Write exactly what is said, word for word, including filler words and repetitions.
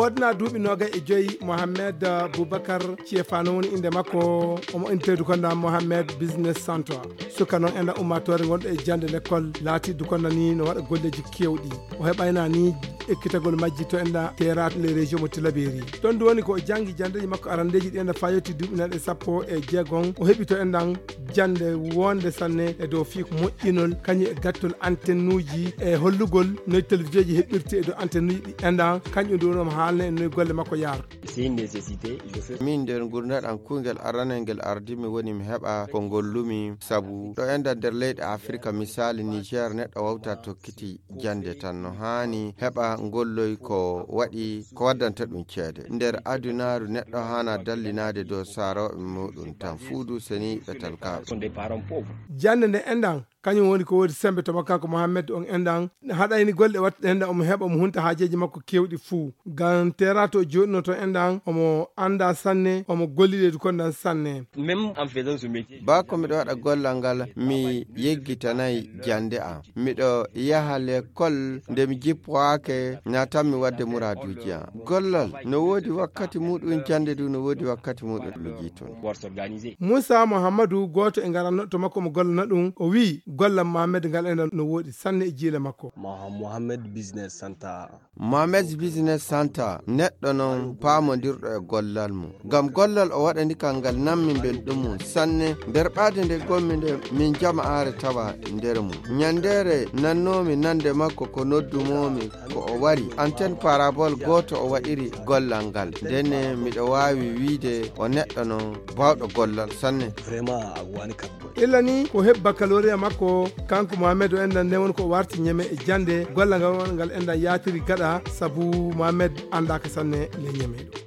wodna duuɓi noga e joyi Mohamed Boubacar Ciefano woni inde makko omo intedu konna Mohamed Business Center suka noon enda ummatore gonɗo e jande l'école laati du konna ni no waɗa golleji kewɗi o heɓayna ni ekkitagol majji to enda terrat les régions mo Tillabéri ɗon du woni ko jangi jandeji makko arandeji ɗi enda fayoti duuɓi neɗɗo sappo e jeegom o heɓi to endan jande wonde sanne e dow fiiko moƴƴinol kañum e gattol antenne uji e hollugol no télévision ji heɓɓirte e dow antenne uji ɗi endan kañum ɗum ɗum haalne no golle makko yaar min nder gurnaɗam kungel aranel ngel ardi mi woni mi heɓa ko gollumi sabu ɗo enda nder leyɗe Afrika misali Niger neɗɗo wawta tokkiti jande tan no hani heɓa golloy ko waɗi ko waddanta ɗum ceede nder adunaru neɗɗo hana dallinade dow saroɓe muɗum tan fuudu seni ɓe talkaɓe jande nde endan kañum woni ko wodi sembe to makko Mohamed on endan haɗayni golle watte endan omo heɓa omo hunta haajeji makko kewɗi fuu ngam terato joɗino to endan omo anda sanne omo golliɗe kondan sanne ba ko miɗo waɗa gollal ngal mi yeggitanayi jande am miɗo yaha l'école nde mi jippoake na tan mi wadde muraduji am gollal no wodi wakkati muɗum jande du no wodi wakkati muɗum mi jiiton Moussa Mouhamadou goto e ngaranno to makko mo gollana ɗum o wi gollam Mohamed ngal enda no wodi sanne e jiile makko Mohamed Business Center Mohamed Business Center neɗɗo non paamodirɗo e gollal mum ngam gollal o waɗani kal ngal nammi belɗum mum sanne nder ɓaade nde gommi nde min jama'are tawa nder mum ñandere nannomi nande makko ko noddumomi ko o wari antenne parabole goto o waɗiri gollal ngal ndenne miɗo wawi wiide o neɗɗo non bawɗo gollal sanne vraiment a wani kabbo illa ni ko heɓ baccalauréat makko kanko Mohamed o endan nde woni ko warti ñeme e jande gollal ngal ngal endan yatiri gaɗa sabu Mohamed andaka sanne le ñeme ɗo